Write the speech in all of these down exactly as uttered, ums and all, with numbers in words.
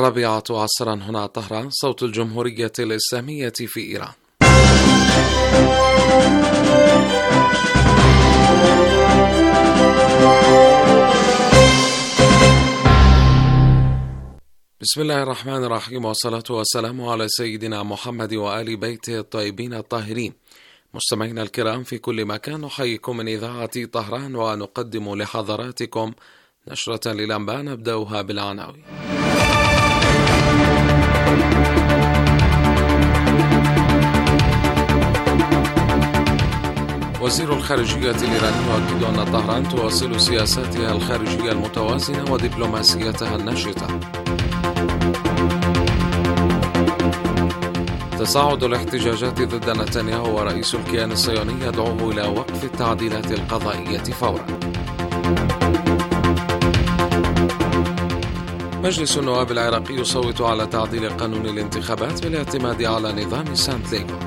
الرابعة عصرا هنا طهران، صوت الجمهورية الإسلامية في إيران. بسم الله الرحمن الرحيم، والصلاة والسلام على سيدنا محمد وآل بيته الطيبين الطاهرين. مستمعينا الكرام في كل مكان، نحييكم من إذاعة طهران ونقدم لحضراتكم نشرة للأنباء نبدأها بالعناوين. وزير الخارجية الإيراني يؤكد أن طهران تواصل سياساتها الخارجية المتوازنة ودبلوماسيتها النشطة. تصاعد الاحتجاجات ضد نتنياهو ورئيس الكيان الصهيوني يدعوه إلى وقف التعديلات القضائية فورا. مجلس النواب العراقي يصوت على تعديل قانون الانتخابات بالاعتماد على نظام سانت ليغو.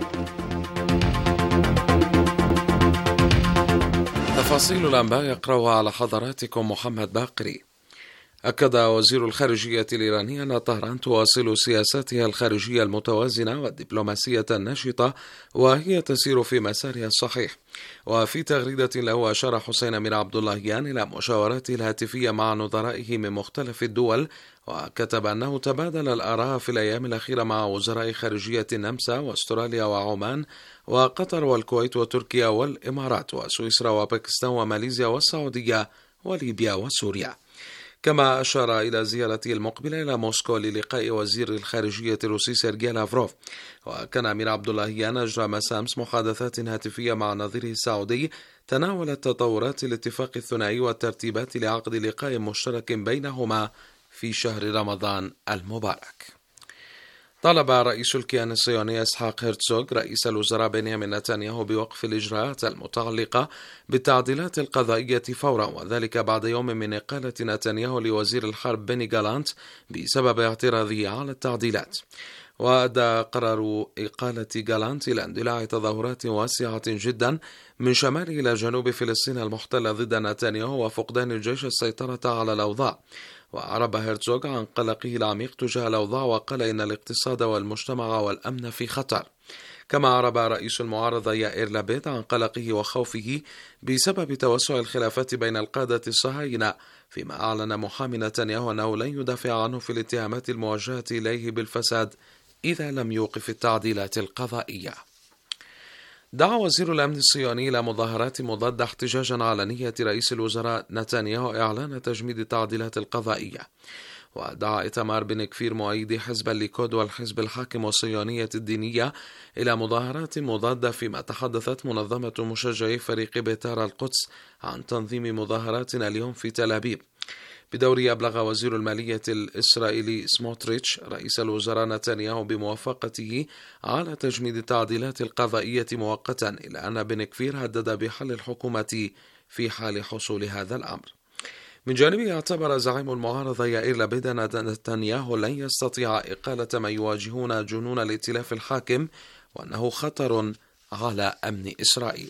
تفاصيل الأنباء يقرأها على حضراتكم محمد باقري. أكد وزير الخارجية الإيراني أن طهران تواصل سياساتها الخارجية المتوازنة والدبلوماسية النشطة، وهي تسير في مسارها الصحيح. وفي تغريدة له أشار حسين أمير عبد اللهيان إلى مشاوراته الهاتفية مع نظرائه من مختلف الدول، وكتب أنه تبادل الآراء في الأيام الأخيرة مع وزراء خارجية النمسا واستراليا وعمان وقطر والكويت وتركيا والإمارات وسويسرا وباكستان وماليزيا والسعودية وليبيا وسوريا. كما أشار إلى زيارته المقبلة إلى موسكو للقاء وزير الخارجية الروسي سيرجي لافروف. وكان أمير عبد اللهيان أجرى مساء أمس محادثات هاتفية مع نظيره السعودي تناولت تطورات الاتفاق الثنائي والترتيبات لعقد لقاء مشترك بينهما في شهر رمضان المبارك. طلب رئيس الكيان الصهيوني إسحاق هرتزوغ رئيس الوزراء بنيامين نتنياهو بوقف الإجراءات المتعلقة بالتعديلات القضائية فورا، وذلك بعد يوم من إقالة نتنياهو لوزير الحرب بني جالانت بسبب اعتراضه على التعديلات. وأدى قرار إقالة جالانت إلى اندلاع تظاهرات واسعة جدا من شمال إلى جنوب فلسطين المحتلة ضد نتنياهو وفقدان الجيش السيطرة على الأوضاع. وأعرب هرتزوغ عن قلقه العميق تجاه الأوضاع، وقال إن الاقتصاد والمجتمع والأمن في خطر. كما أعرب رئيس المعارضة يائير لابيد عن قلقه وخوفه بسبب توسع الخلافات بين القادة الصهاينة، فيما أعلن محامي نتنياهو أنه لن يدافع عنه في الاتهامات الموجهة إليه بالفساد إذا لم يوقف التعديلات القضائية. دعا وزير الأمن الصهيوني إلى مظاهرات مضادة احتجاجا على نية رئيس الوزراء نتنياهو إعلان تجميد التعديلات القضائية. ودعا إيتمار بن كفير مؤيدي حزب الليكود والحزب الحاكم والصهيونية الدينية إلى مظاهرات مضادة، فيما تحدثت منظمة مشجعي فريق بيتار القدس عن تنظيم مظاهرات اليوم في تل أبيب. بدوره أبلغ وزير المالية الإسرائيلي سموتريتش رئيس الوزراء نتنياهو بموافقته على تجميد التعديلات القضائية مؤقتا، إلا أن بن كفير هدد بحل الحكومة في حال حصول هذا الأمر. من جانبه اعتبر زعيم المعارضة يائير لابيد أن نتنياهو لن يستطيع إقالة من يواجهون جنون الائتلاف الحاكم، وأنه خطر على أمن إسرائيل.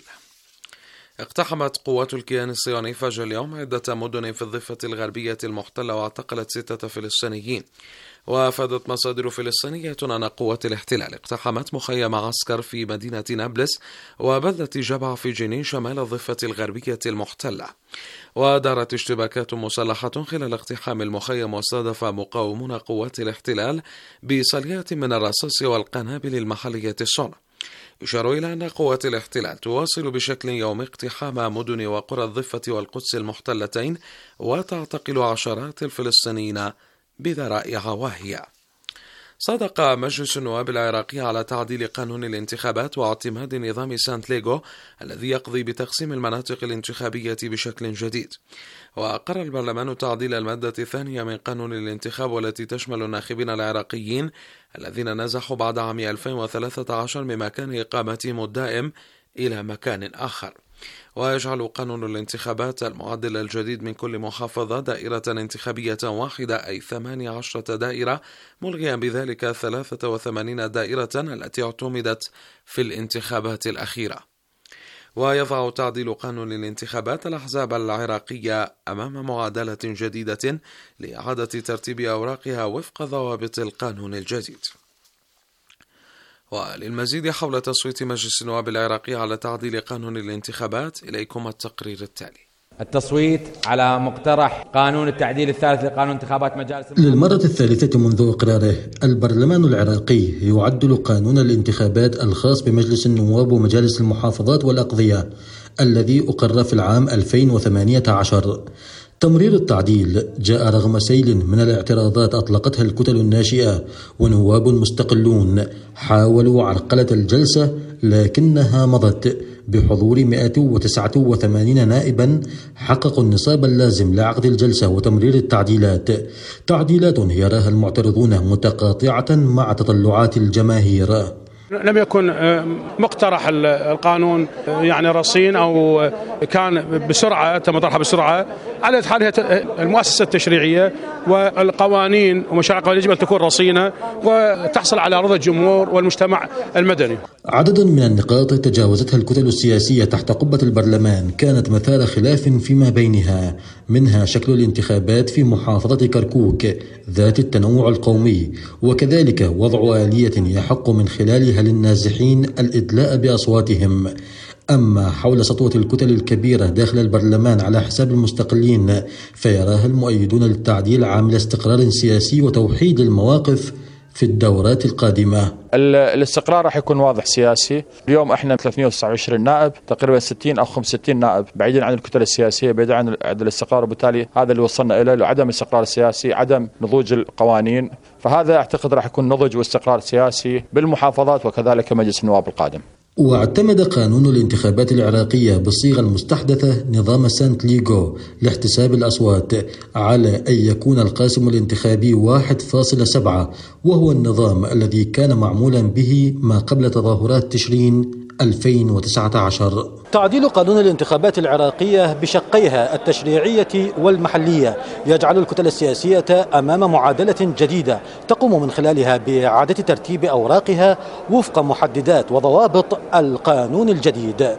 اقتحمت قوات الكيان الصهيوني فجر اليوم عدة مدن في الضفة الغربية المحتلة واعتقلت ستة فلسطينيين. وافادت مصادر فلسطينية أن قوات الاحتلال اقتحمت مخيم عسكر في مدينة نابلس وبلدة جبع في جنين شمال الضفة الغربية المحتلة. ودارت اشتباكات مسلحة خلال اقتحام المخيم، واستهدف مقاومون قوات الاحتلال بصليات من الرصاص والقنابل المحلية الصنع. يشار إلى أن قوات الاحتلال تواصل بشكل يومي اقتحام مدن وقرى الضفة والقدس المحتلتين، وتعتقل عشرات الفلسطينيين بذرائع واهية. صادق مجلس النواب العراقي على تعديل قانون الانتخابات واعتماد نظام سانت ليغو الذي يقضي بتقسيم المناطق الانتخابية بشكل جديد. وأقر البرلمان تعديل المادة الثانية من قانون الانتخاب، والتي تشمل الناخبين العراقيين الذين نزحوا بعد عام ألفين وثلاثة عشر من مكان إقامتهم الدائم إلى مكان آخر. ويجعل قانون الانتخابات المعدل الجديد من كل محافظة دائرة انتخابية واحدة، أي ثمانية عشرة دائرة، ملغيا بذلك ثلاثة وثمانين دائرة التي اعتمدت في الانتخابات الأخيرة. ويضع تعديل قانون الانتخابات الأحزاب العراقية أمام معادلة جديدة لإعادة ترتيب أوراقها وفق ضوابط القانون الجديد. وللمزيد حول تصويت مجلس النواب العراقي على تعديل قانون الانتخابات إليكم التقرير التالي. التصويت على مقترح قانون التعديل الثالث لقانون انتخابات مجالس للمرة الثالثة منذ إقراره، البرلمان العراقي يعدل قانون الانتخابات الخاص بمجلس النواب ومجالس المحافظات والأقضية الذي أقر في العام ألفين وثمانية عشر. تمرير التعديل جاء رغم سيل من الاعتراضات أطلقتها الكتل الناشئة ونواب مستقلون حاولوا عرقلة الجلسة، لكنها مضت بحضور مئة وتسعة وثمانين نائبا حققوا النصاب اللازم لعقد الجلسة وتمرير التعديلات. تعديلات يراها المعترضون متقاطعة مع تطلعات الجماهير. لم يكن مقترح القانون يعني رصين أو كان بسرعة تم طرحه بسرعة. على حال المؤسسة التشريعية والقوانين ومشاريع القوانين يجب أن تكون رصينة وتحصل على رضا الجمهور والمجتمع المدني. عدد من النقاط تجاوزتها الكتل السياسية تحت قبة البرلمان كانت مثار خلاف فيما بينها، منها شكل الانتخابات في محافظة كركوك ذات التنوع القومي، وكذلك وضع آلية يحق من خلالها للنازحين الإدلاء بأصواتهم. أما حول سطوة الكتل الكبيرة داخل البرلمان على حساب المستقلين فيراها المؤيدون للتعديل عامل استقرار سياسي وتوحيد المواقف في الدورات القادمة. الاستقرار راح يكون واضح سياسي. اليوم احنا ثلاثمئة وتسعة وعشرين نائب، تقريبا ستين أو خمسة وستين نائب بعيدين عن الكتل السياسية، بعيدين عن الاستقرار، وبالتالي هذا اللي وصلنا إليه، عدم الاستقرار السياسي، عدم نضوج القوانين. فهذا أعتقد راح يكون نضج واستقرار سياسي بالمحافظات وكذلك مجلس النواب القادم. واعتمد قانون الانتخابات العراقية بالصيغة المستحدثة نظام سانت ليغو لاحتساب الأصوات على أن يكون القاسم الانتخابي واحد فاصلة سبعة، وهو النظام الذي كان معمولا به ما قبل تظاهرات تشرين ألفين وتسعة عشر. تعديل قانون الانتخابات العراقية بشقيها التشريعية والمحلية يجعل الكتل السياسية أمام معادلة جديدة تقوم من خلالها بإعادة ترتيب أوراقها وفق محددات وضوابط القانون الجديد.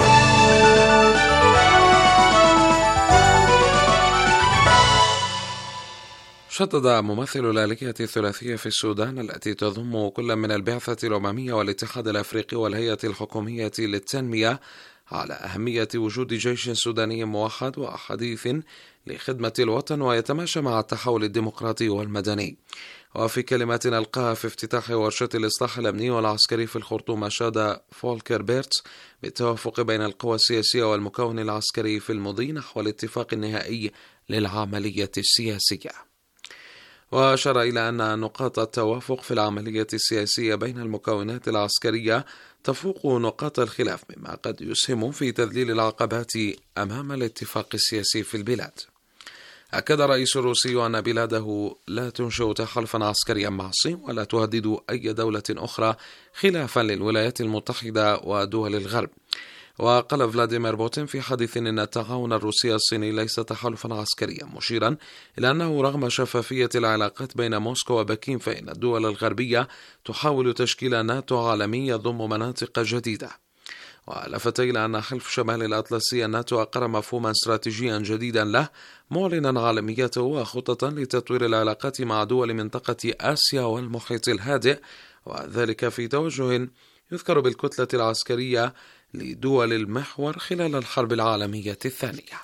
شدد ممثل الآلية الثلاثية في السودان التي تضم كل من البعثة الأممية والاتحاد الأفريقي والهيئة الحكومية للتنمية على أهمية وجود جيش سوداني موحد وحديث لخدمة الوطن ويتماشى مع التحول الديمقراطي والمدني. وفي كلمة ألقاها في افتتاح ورشة الإصلاح الأمني والعسكري في الخرطوم، أشاد فولكر بيرتس بالتوافق بين القوى السياسية والمكون العسكري في المضي نحو الاتفاق النهائي للعملية السياسية. وأشار إلى أن نقاط التوافق في العملية السياسية بين المكونات العسكرية تفوق نقاط الخلاف، مما قد يسهم في تذليل العقبات أمام الاتفاق السياسي في البلاد. أكد الرئيس الروسي أن بلاده لا تنشئ تحالفا عسكريا مع الصين ولا تهدد أي دولة أخرى خلافا للولايات المتحدة ودول الغرب. وقال فلاديمير بوتين في حديث إن التعاون الروسي الصيني ليس تحالفا عسكريا، مشيرا إلى أنه رغم شفافية العلاقات بين موسكو وبكين فإن الدول الغربية تحاول تشكيل ناتو عالمي يضم مناطق جديدة. ولفت إلى أن حلف شمال الأطلسي الناتو أقر مفهوما استراتيجيا جديدا له، معلنا عالميته وخطة لتطوير العلاقات مع دول منطقة آسيا والمحيط الهادئ، وذلك في توجه يذكر بالكتلة العسكرية لدول المحور خلال الحرب العالمية الثانية.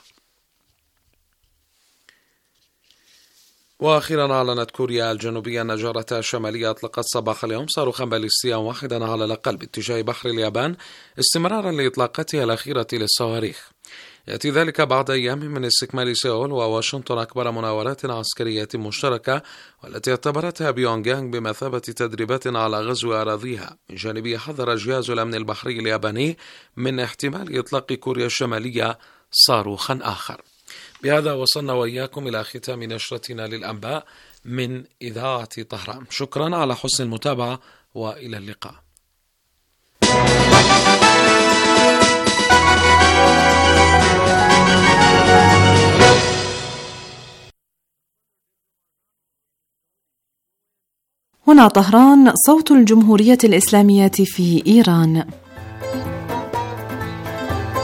وأخيرا أعلنت كوريا الجنوبية أن جارتها الشمالية أطلقت صباح اليوم صاروخا باليستيا واحدا على الأقل باتجاه بحر اليابان استمرارا لإطلاقاتها الأخيرة للصواريخ. يأتي ذلك بعد أيام من استكمال سيول وواشنطن أكبر مناورات عسكرية مشتركة، والتي اعتبرتها بيونغ يانغ بمثابة تدريبات على غزو أراضيها. من جانبه حذر جهاز الأمن البحري الياباني من احتمال إطلاق كوريا الشمالية صاروخا آخر. بهذا وصلنا وإياكم إلى ختام نشرتنا للأنباء من إذاعة طهران. شكرا على حسن المتابعة وإلى اللقاء. هنا طهران، صوت الجمهورية الإسلامية في إيران.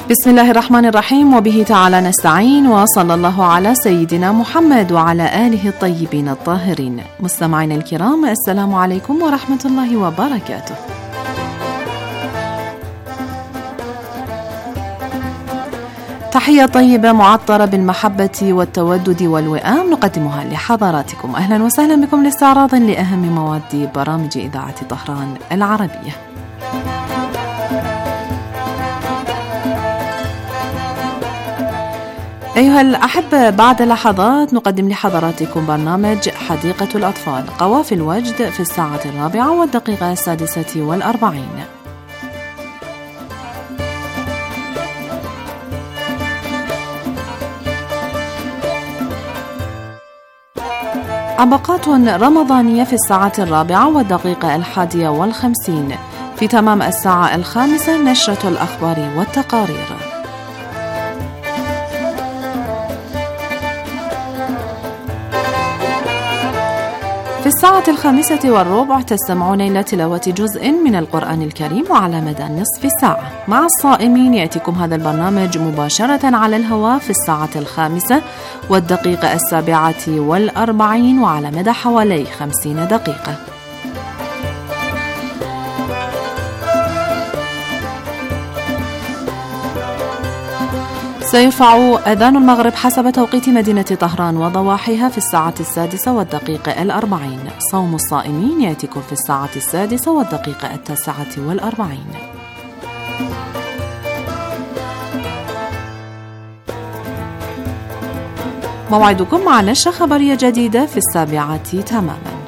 بسم الله الرحمن الرحيم، وبه تعالى نستعين، وصلى الله على سيدنا محمد وعلى آله الطيبين الطاهرين. مستمعينا الكرام، السلام عليكم ورحمة الله وبركاته. تحية طيبة معطرة بالمحبة والتودد والوئام نقدمها لحضراتكم. أهلا وسهلا بكم لاستعراض لأهم مواد برامج إذاعة طهران العربية. أيها الأحبة، بعد لحظات نقدم لحضراتكم برنامج حديقة الأطفال، قوافل وجد في الساعة الرابعة والدقيقة السادسة والأربعين. عبقات رمضانية في الساعة الرابعة والدقيقة الحادية والخمسين. في تمام الساعة الخامسة نشرة الأخبار والتقارير. في الساعة الخامسة والربع تستمعون إلى تلاوة جزء من القرآن الكريم وعلى مدى نصف ساعة. مع الصائمين يأتيكم هذا البرنامج مباشرة على الهواء في الساعة الخامسة والدقيقة السابعة والأربعين وعلى مدى حوالي خمسين دقيقة. سيرفع أذان المغرب حسب توقيت مدينة طهران وضواحيها في الساعة السادسة والدقيقة الأربعين. صوم الصائمين يأتيكم في الساعة السادسة والدقيقة التاسعة والأربعين. موعدكم مع نشرة خبرية جديدة في السابعة تماما.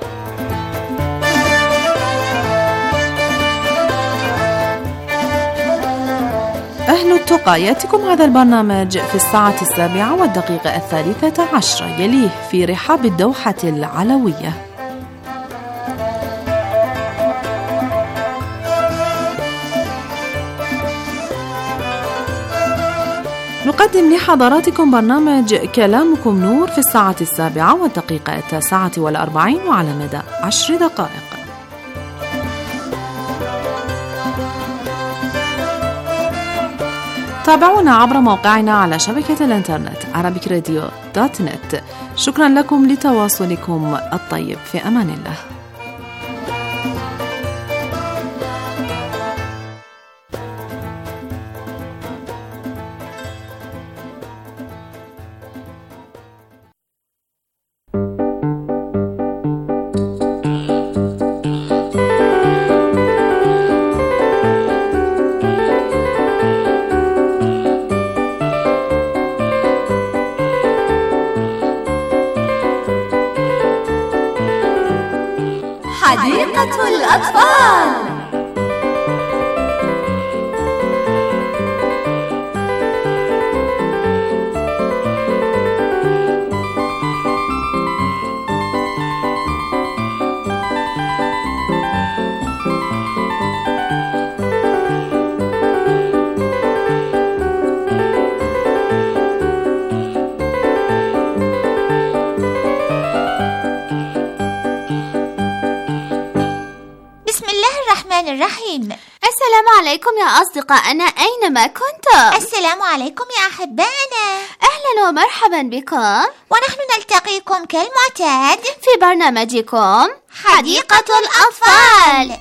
أهل التقى يأتيكم هذا البرنامج في الساعة السابعة والدقيقة الثالثة عشرة، يليه في رحاب الدوحة العلوية. نقدم لحضراتكم برنامج كلامكم نور في الساعة السابعة والدقيقة التاسعة والأربعين وعلى مدى عشر دقائق. تابعونا عبر موقعنا على شبكة الانترنت عربيك راديو دوت نت. شكرا لكم لتواصلكم الطيب، في أمان الله. حديقة الأطفال. الرحيم. السلام عليكم يا أصدقائنا أينما كنتم. السلام عليكم يا أحبائنا. أهلا ومرحبا بكم، ونحن نلتقيكم كالمعتاد في برنامجكم حديقة الأطفال.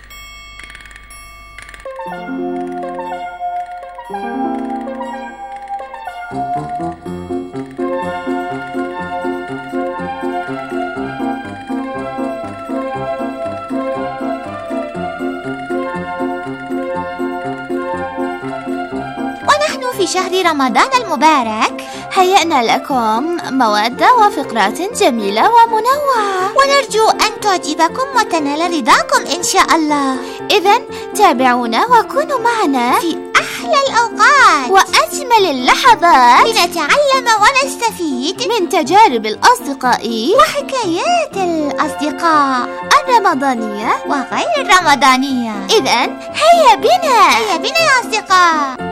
في شهر رمضان المبارك هيأنا لكم مواد وفقرات جميلة ومنوعة، ونرجو أن تعجبكم وتنال رضاكم إن شاء الله. إذن تابعونا وكونوا معنا في أحلى الأوقات وأجمل اللحظات لنتعلم ونستفيد من تجارب الأصدقاء وحكايات الأصدقاء الرمضانية وغير الرمضانية. إذن هيا بنا هيا بنا يا أصدقاء.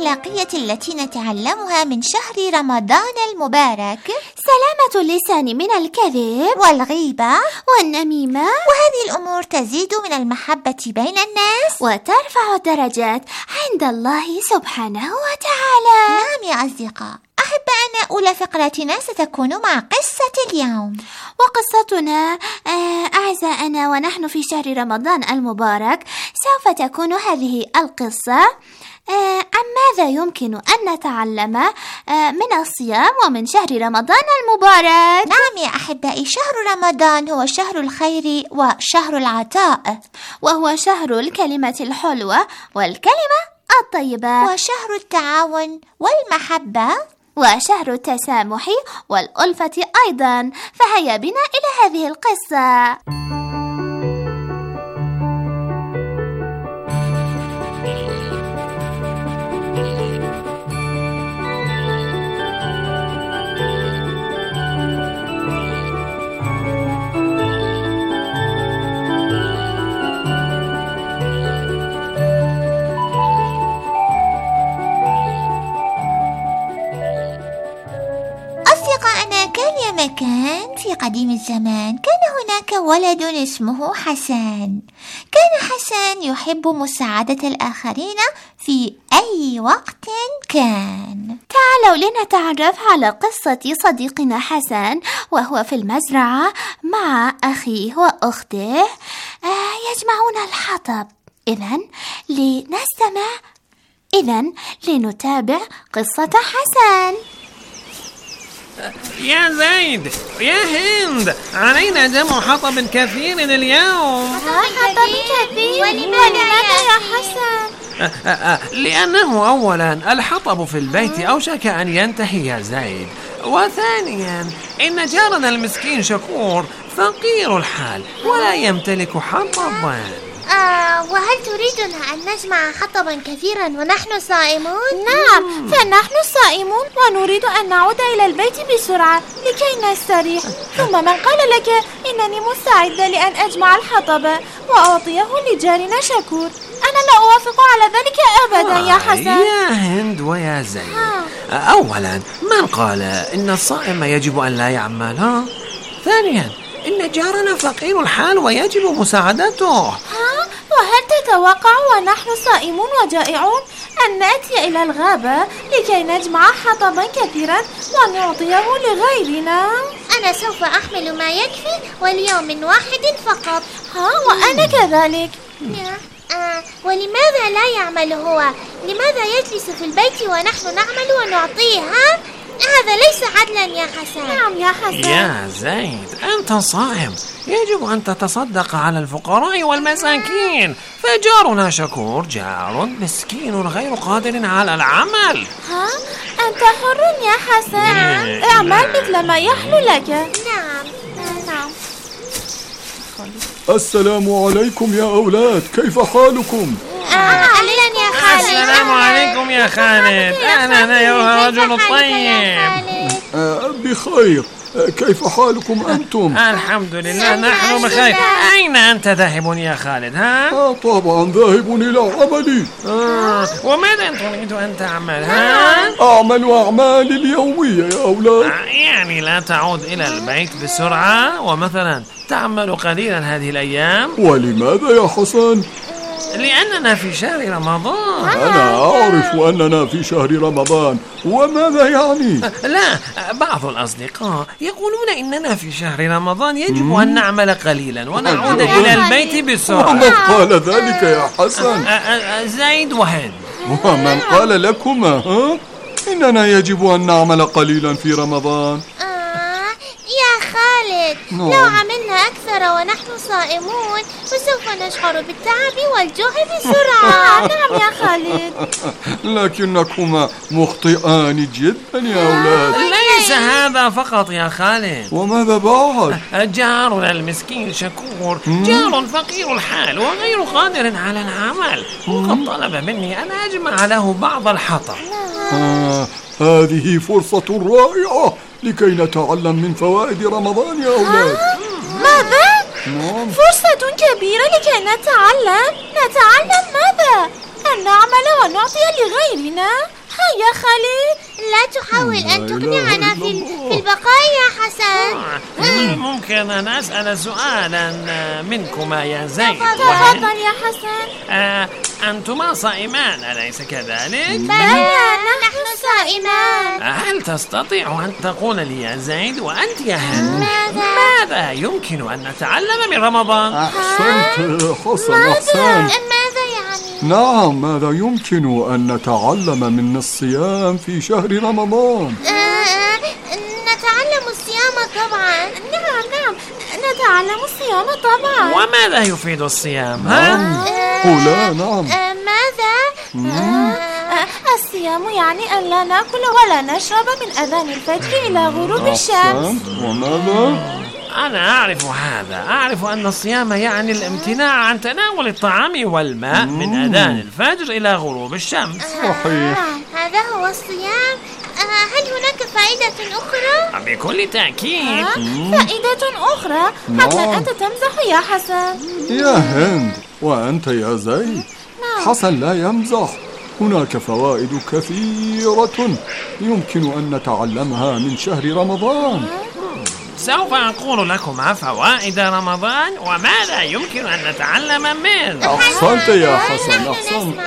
الأخلاقية التي نتعلمها من شهر رمضان المبارك؟ سلامة اللسان من الكذب والغيبة والنميمة، وهذه الأمور تزيد من المحبة بين الناس وترفع الدرجات عند الله سبحانه وتعالى. نعم يا أصدقاء، أحب أن أولى فقرتنا ستكون مع قصة اليوم. وقصتنا أعزائنا ونحن في شهر رمضان المبارك سوف تكون هذه القصة عن ماذا يمكن أن نتعلم من الصيام ومن شهر رمضان المبارك. نعم يا أحبائي، شهر رمضان هو شهر الخير وشهر العطاء، وهو شهر الكلمة الحلوة والكلمة الطيبة، وشهر التعاون والمحبة، وشهر التسامح والألفة أيضا. فهيا بنا إلى هذه القصة. مكان في قديم الزمان كان هناك ولد اسمه حسن. كان حسن يحب مساعدة الآخرين في أي وقت كان. تعالوا لنتعرف على قصة صديقنا حسن وهو في المزرعة مع أخيه وأخته آه يجمعون الحطب. إذن لنستمع إذن لنتابع قصة حسن. يا زيد، يا هند، علينا جمع حطب كثير اليوم. حطب كثير؟ ولماذا يا حسن؟ أه أه لأنه أولا الحطب في البيت أوشك أن ينتهي يا زيد، وثانيا إن جارنا المسكين شكور فقير الحال ولا يمتلك حطبا. آه وهل تريدنا أن نجمع حطبا كثيرا ونحن صائمون؟ نعم، فنحن صائمون ونريد أن نعود إلى البيت بسرعة لكي نستريح. ثم من قال لك إنني مستعدة لأن أجمع الحطب وأعطيه لجارنا شكور؟ أنا لا أوافق على ذلك أبدا يا حسن. يا هند ويا زيد، أولا من قال إن الصائم يجب أن لا يعمل؟ ها؟ ثانيا إن جارنا فقير الحال ويجب مساعدته. ها؟ وهل تتوقع ونحن صائمون وجائعون أن نأتي إلى الغابة لكي نجمع حطبا كثيرا ونعطيه لغيرنا؟ أنا سوف أحمل ما يكفي وليوم واحد فقط. ها؟ وأنا كذلك. آه ولماذا لا يعمل هو؟ لماذا يجلس في البيت ونحن نعمل ونعطيه؟ ها؟ هذا ليس عدلا يا حسن. نعم يا حسن. يا زيد، أنت صائم، يجب أن تتصدق على الفقراء والمساكين، فجارنا شكور جار مسكين غير قادر على العمل. ها؟ أنت حر يا حسن، اعمل مثل ما يحلو لك. نعم نعم. السلام عليكم يا أولاد، كيف حالكم؟ أهلا يا خالد. السلام عليكم يا خالد. أهلا يا رجل الطيب. آه بخير، كيف حالكم أنتم؟ الحمد لله نحن بخير. أين أنت ذاهب يا خالد؟ ها؟ آه طبعا ذاهب إلى عملي. آه وماذا تريد أن تعمل؟ ها؟ أعمل أعمالي اليومية يا أولاد. آه يعني لا تعود إلى البيت بسرعة ومثلا تعمل قليلا هذه الأيام؟ ولماذا يا حسن؟ لأننا في شهر رمضان. أنا أعرف أننا في شهر رمضان، وماذا يعني؟ لا، بعض الأصدقاء يقولون إننا في شهر رمضان يجب أن نعمل قليلا ونعود إلى البيت بسرعة. ومن قال ذلك يا حسن؟ زيد وهند. ومن قال لكما ها؟ إننا يجب أن نعمل قليلا في رمضان؟ يا خالد، نعم. لو عملنا أكثر ونحن صائمون فسوف نشعر بالتعب والجوع بسرعة. نعم يا خالد. لكنكما مخطئان جدا يا أولاد. ليس هذا فقط يا خالد. وماذا بعد؟ جارنا المسكين شكور جار فقير الحال وغير قادر على العمل، وقد طلب مني أن أجمع له بعض الحطب. آه هذه فرصة رائعة لكي نتعلم من فوائد رمضان يا أولاد. ماذا؟ نعم. فرصة كبيرة لكي نتعلم. نتعلم ماذا؟ أن نعمل ونعطي لغيرنا. يا خالد؟ لا تحاول أن تقنعنا في البقاء يا حسن. ممكن أن أسأل سؤالا منكما يا زيد؟ تفضل يا حسن. آه أنتما صائمان أليس كذلك؟ بلى نحن صائمان. هل تستطيع أن تقول لي يا زيد وأنت يا هند ماذا؟ ماذا يمكن أن نتعلم من رمضان؟ أحسنت يا حسن، أحسنت. ماذا يعني؟ نعم، ماذا يمكن أن نتعلم من الصيام في شهر رمضان؟ آه نتعلم الصيام طبعا. نعم نعم نتعلم الصيام طبعا. وماذا يفيد الصيام؟ نعم. قولا نعم. آه ماذا؟ آه الصيام يعني أن لا نأكل ولا نشرب من أذان الفجر إلى غروب الشمس. وماذا؟ أنا أعرف هذا، أعرف أن الصيام يعني الامتناع عن تناول الطعام والماء من أذان الفجر إلى غروب الشمس. صحيح. هذا هو الصيام. هل هناك فائدة أخرى؟ بكل تأكيد. فائدة أخرى؟ حتى أنت تمزح يا حسن. يا هند، وأنت يا زيد. حسن لا يمزح. هناك فوائد كثيرة يمكن أن نتعلمها من شهر رمضان. سوف أقول لكم فوائد رمضان وماذا يمكن أن نتعلم منه. أحسنت يا حسن، أحسنت.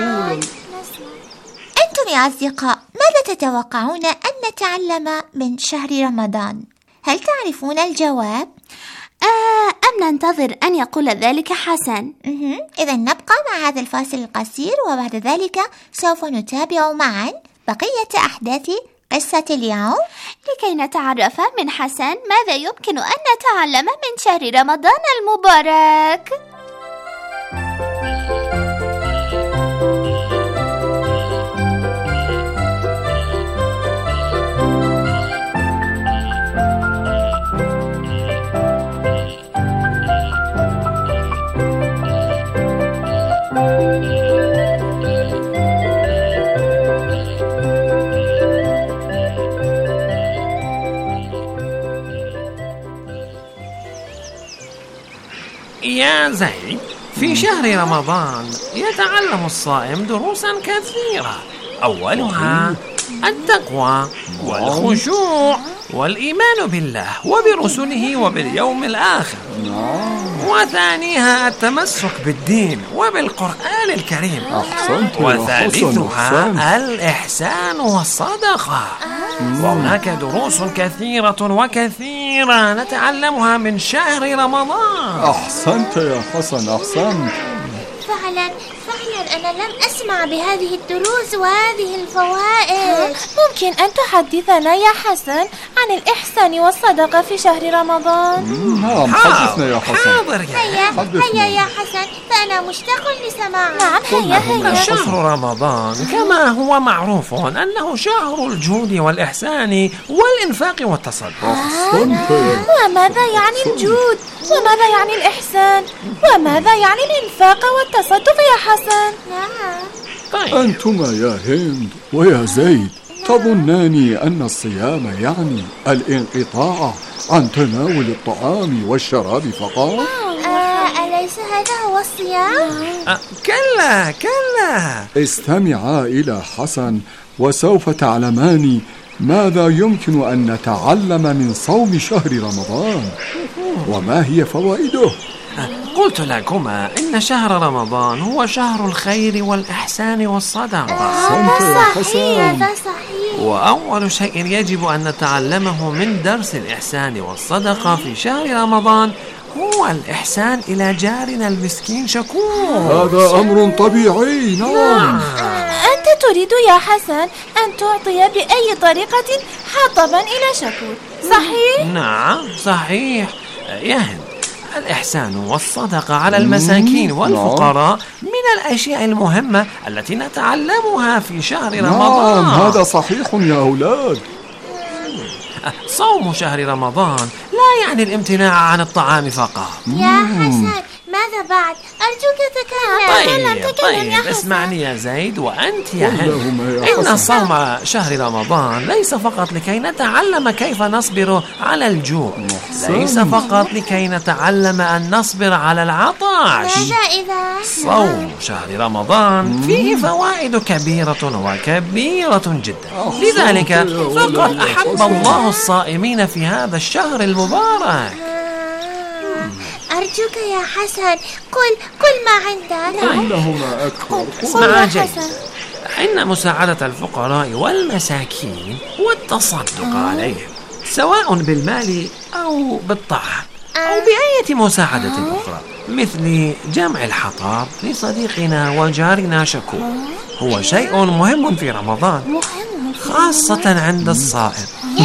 أنتم يا أصدقاء، ماذا تتوقعون أن نتعلم من شهر رمضان؟ هل تعرفون الجواب؟ آه أم ننتظر أن يقول ذلك حسن؟ إذا نبقى مع هذا الفاصل القصير، وبعد ذلك سوف نتابع معا بقية أحداث قصة اليوم لكي نتعرف من حسن ماذا يمكن أن نتعلم من شهر رمضان المبارك. يا زيد، في شهر رمضان يتعلم الصائم دروسا كثيرة، أولها التقوى والخشوع والإيمان بالله وبرسله وباليوم الآخر، وثانيها التمسك بالدين وبالقرآن الكريم، وثالثها الإحسان والصدقة. وهناك دروس كثيرة وكثيرة نتعلمها من شهر رمضان. أحسنت يا حسن، أحسنت. فعلا فعلا أنا لم أسمع بهذه الدروس وهذه الفوائد. ممكن أن تحدثنا يا حسن عن الإحسان والصدقة في شهر رمضان؟ نعم، حدثنا يا حسن. حاضر يا هيا هيا يا حسن، فأنا مشتاق لسماع. نعم هيا هيا. شهر رمضان كما هو معروف أنه شهر الجود والإحسان والإنفاق والتصدق. وماذا يعني الجود؟ وماذا يعني الإحسان؟ وماذا يعني الإنفاق والتصدق يا حسن؟ طيب. أنتما يا هند ويا زيد تظنان أن الصيام يعني الانقطاع عن تناول الطعام والشراب فقط؟ آه أليس هذا هو الصيام؟ أه كلا كلا. استمعا إلى حسن وسوف تعلمان ماذا يمكن أن نتعلم من صوم شهر رمضان وما هي فوائده. قلت لكما إن شهر رمضان هو شهر الخير والإحسان والصدقة. هذا صحيح، هذا صحيح. وأول شيء يجب أن نتعلمه من درس الإحسان والصدقة في شهر رمضان هو الإحسان إلى جارنا المسكين شكور. هذا أمر طبيعي. نعم. أنت تريد يا حسن أن تعطي بأي طريقة حطبا إلى شكور، صحيح؟ نعم صحيح يا هند. الإحسان والصدقة على المساكين والفقراء من الأشياء المهمة التي نتعلمها في شهر رمضان. نعم هذا صحيح يا أولاد. صوم شهر رمضان لا يعني الامتناع عن الطعام فقط. يا حسن، ما ماذا بعد؟ أرجوك تكلم. طيب طيب اسمعني يا زيد وأنت يا هند. إن صوم شهر رمضان ليس فقط لكي نتعلم كيف نصبر على الجوع، ليس فقط لكي نتعلم أن نصبر على العطش. ماذا إذا؟ صوم شهر رمضان فيه فوائد كبيرة وكبيرة جدا، لذلك فقد أحب الله الصائمين في هذا الشهر المبارك. أرجوك يا حسن قل قل ما عندك. إنه ما أكبر. اسمع جيد، إن مساعدة الفقراء والمساكين والتصدق عليهم سواء بالمال أو بالطعام أو بأية مساعدة أخرى، مثل جمع الحطب لصديقنا وجارنا شكور، هو شيء مهم في رمضان، خاصة عند الصائم.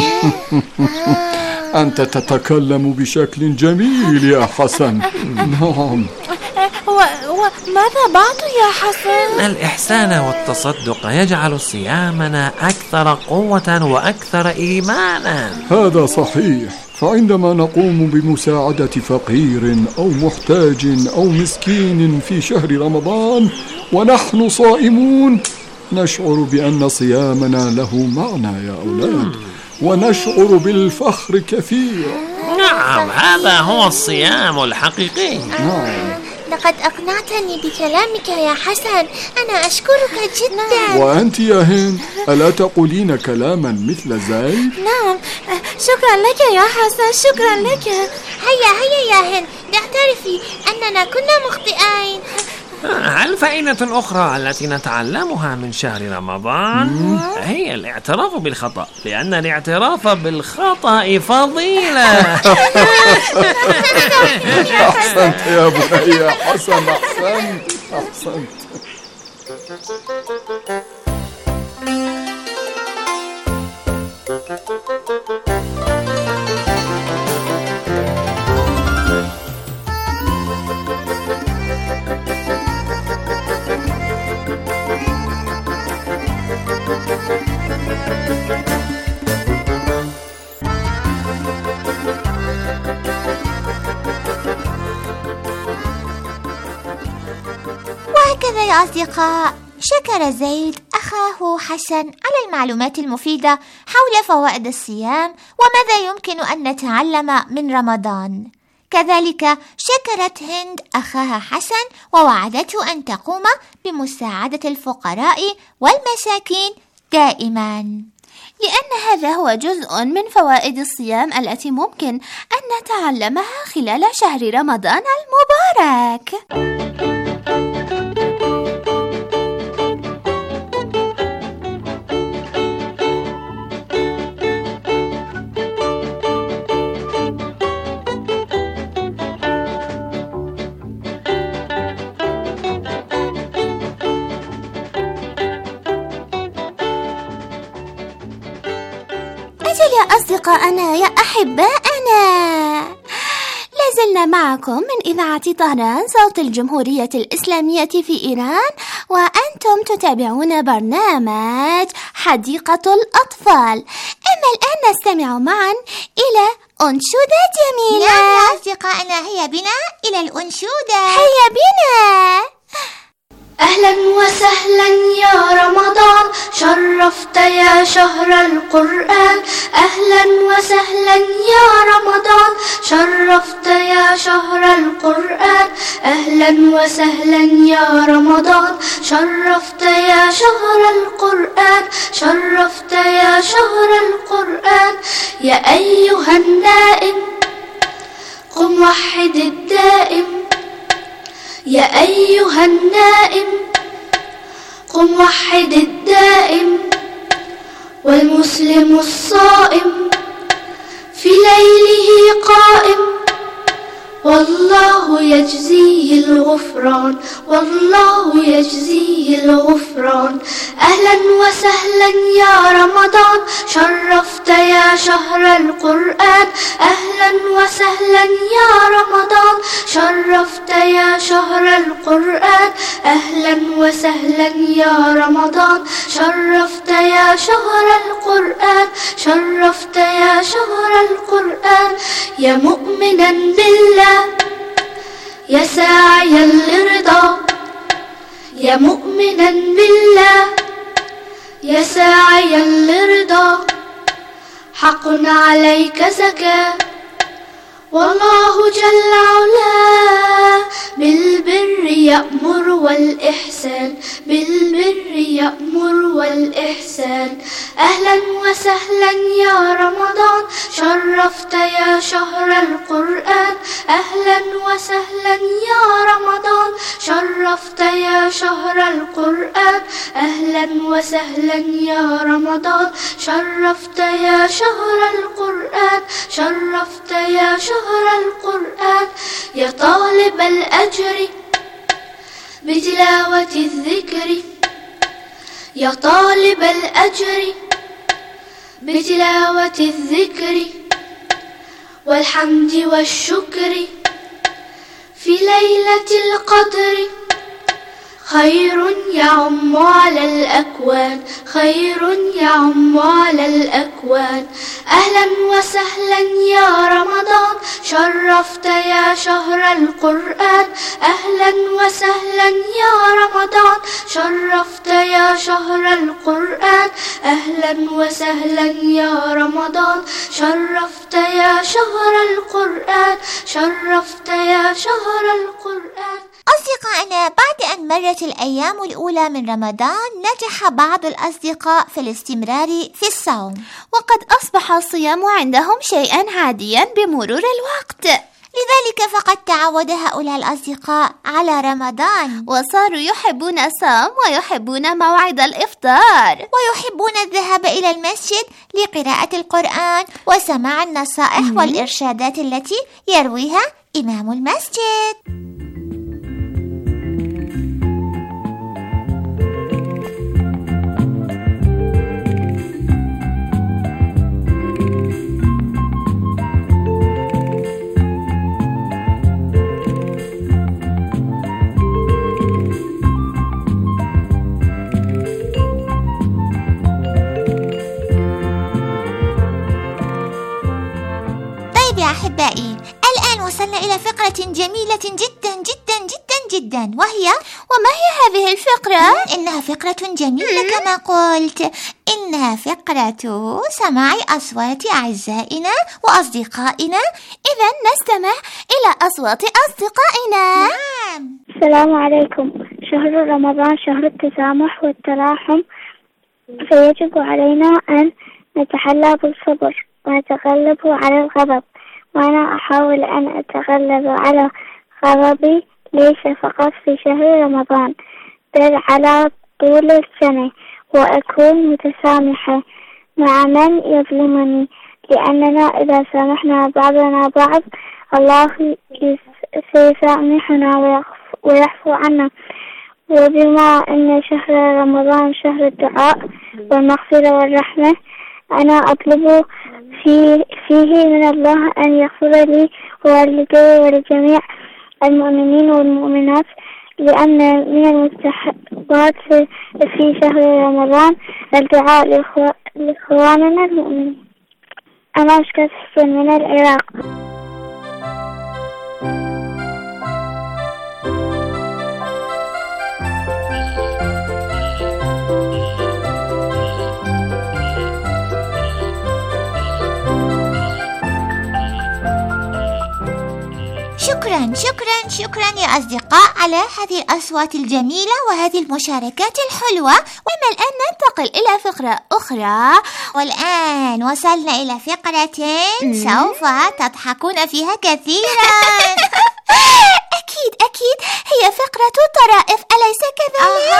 أنت تتكلم بشكل جميل يا حسن. نعم. وماذا بعد يا حسن؟ الإحسان والتصدق يجعل صيامنا أكثر قوة وأكثر إيمانا. هذا صحيح، فعندما نقوم بمساعدة فقير أو محتاج أو مسكين في شهر رمضان ونحن صائمون نشعر بأن صيامنا له معنى يا أولاد، ونشعر بالفخر كثيرا. نعم، هذا هو الصيام الحقيقي. نعم. لقد أقنعتني بكلامك يا حسن، أنا أشكرك جدا. وأنت يا هند ألا تقولين كلاما مثل زيد؟ نعم، شكرا لك يا حسن، شكرا لك. هيا هيا يا هند نعترفي أننا كنا مخطئين. هل فائدة أخرى التي نتعلمها من شهر رمضان هي الاعتراف بالخطأ، لأن الاعتراف بالخطأ فضيلة. أحسنت يا بني يا حسن، أحسنت أحسنت. وهكذا يا أصدقاء شكر زيد أخاه حسن على المعلومات المفيدة حول فوائد الصيام وماذا يمكن أن نتعلم من رمضان. كذلك شكرت هند أخاها حسن ووعدته أن تقوم بمساعدة الفقراء والمساكين دائما، لأن هذا هو جزء من فوائد الصيام التي ممكن أن نتعلمها خلال شهر رمضان المبارك. يا أصدقائنا يا أحبائنا، لازلنا معكم من إذاعة طهران صوت الجمهورية الإسلامية في إيران، وأنتم تتابعون برنامج حديقة الأطفال. أما الآن نستمع معا إلى أنشودة جميلة. نعم يا أصدقائنا، هيا بنا إلى الأنشودة. هيا بنا. أهلا وسهلا يا رمضان، شرفت يا شهر القرآن. أهلا وسهلا يا رمضان، شرفت يا شهر القرآن. أهلا وسهلا يا رمضان، شرفت يا شهر القرآن. شرفت يا شهر القرآن. يا أيها النائم قم وحد الدائم. يا أيها النائم قم وحد الدائم. والمسلم الصائم في ليله قائم، والله يجزيه الغفران، والله يجزيه الغفران. أهلا وسهلا يا رمضان، شرفت يا شهر القرآن. أهلا وسهلا يا رمضان، شرفت يا شهر القرآن. أهلا وسهلا يا رمضان، شرفت يا شهر القرآن. شرفت يا شهر القرآن. يا مؤمنا بالله يا ساعيا لرضا، يا مؤمنا بالله، يا ساعيا لرضا، حق عليك زكاة، والله جل علاه بالبر يأمر والإحسان، بالبر يأمر والإحسان. أهلا وسهلا يا رمضان، شرفت يا شهر القرآن. أهلا وسهلا يا رمضان، شرفت يا شهر القرآن. أهلا وسهلا يا رمضان، شرفت يا شهر القرآن، شرفت يا شهر القرآن. يا طالب الأجر بتلاوة الذكر، يا طالب الأجر بتلاوة الذكر والحمد والشكر في ليلة القدر. خير يعم على الأكوان، خير يعم على الأكوان. أهلا وسهلا يا رمضان، شرفت يا شهر القرآن. أهلا وسهلا يا رمضان، شرفت يا شهر القرآن. أهلا وسهلا يا رمضان، شرفت يا شهر القرآن، شرفت يا شهر القرآن. أصدقائنا، بعد أن مرت الأيام الأولى من رمضان، نجح بعض الأصدقاء في الاستمرار في الصوم، وقد أصبح الصيام عندهم شيئا عاديا بمرور الوقت. لذلك فقد تعود هؤلاء الأصدقاء على رمضان، وصاروا يحبون الصوم ويحبون موعد الإفطار، ويحبون الذهاب إلى المسجد لقراءة القرآن وسماع النصائح والإرشادات التي يرويها إمام المسجد. أحبائي، الآن وصلنا إلى فقرة جميلة جدا جدا جدا جدا، وهي وما هي هذه الفقرة؟ إنها فقرة جميلة كما قلت، إنها فقرة سماع أصوات أعزائنا وأصدقائنا. إذا نستمع إلى أصوات أصدقائنا. نعم. السلام عليكم. شهر رمضان شهر التسامح والتراحم، فيجب علينا أن نتحلى بالصبر ونتغلب على الغضب. وأنا أحاول أن أتغلب على غضبي ليس فقط في شهر رمضان بل على طول السنة، وأكون متسامحة مع من يظلمني، لأننا إذا سامحنا بعضنا بعض الله سيسامحنا ويعفو عنا. وبما أن شهر رمضان شهر الدعاء والمغفرة والرحمة، أنا أطلب فيه, فيه من الله أن يغفر لي ووالدي ولجميع المؤمنين والمؤمنات، لأن من المستحبات في شهر رمضان الدعاء لإخواننا المؤمنين. أنا أشكر حسين من العراق. شكرا شكرا شكرا يا أصدقاء على هذه الأصوات الجميلة وهذه المشاركات الحلوة. وما الآن ننتقل إلى فقرة أخرى، والآن وصلنا إلى فقرة سوف تضحكون فيها كثيرا. أكيد أكيد هي فقرة الطرائف، أليس كذلك؟